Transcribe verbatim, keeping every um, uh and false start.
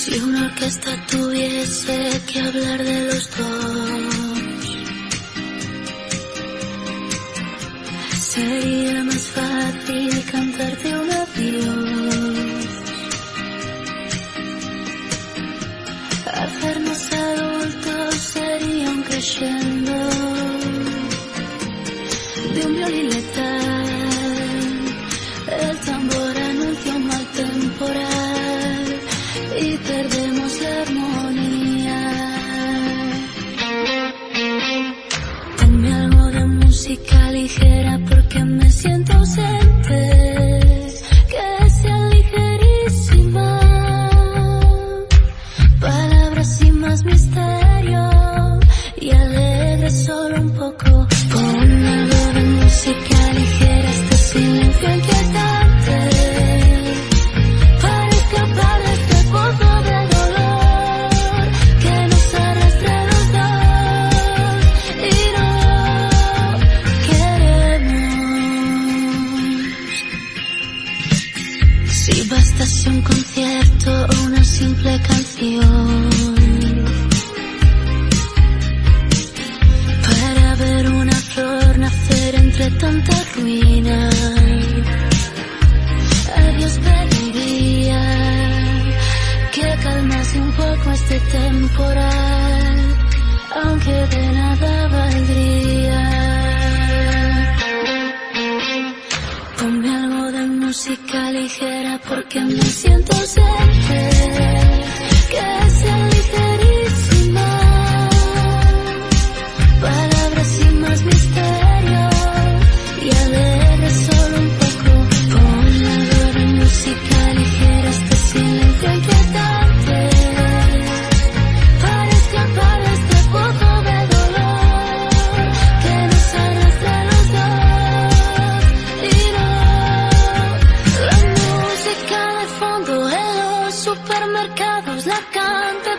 Si una orquesta tuviese que hablar de los dos, sería más fácil cantarte un adiós. Hacernos adultos sería un crescendo de un violín letal. El tambor anuncia un mal temporal y perdemos la armonía. Ponme algo de música ligera porque me siento ausente, que sea ligerísima, palabras sin más misterio y alegre solo un poco. Ponme algo de música ligera, este silencio inquietante, para escapar de este pozo de dolor que nos arrastra los dos y no queremos. Si bastase un concierto o una simple canción para ver una flor nacer entre tanta ruina, a Dios pediría que calmase un poco este temporal, aunque de nada valdría. Ponme algo de música ligera porque me siento ausente, que sea ligerísima, palabras sin más misterio y alegre solo un poco. Ponme algo de música ligera, este silencio inquietante, para escapar de este pozo de dolor que nos arrastra a los dos y no. La música de fondo en los supermercados la canta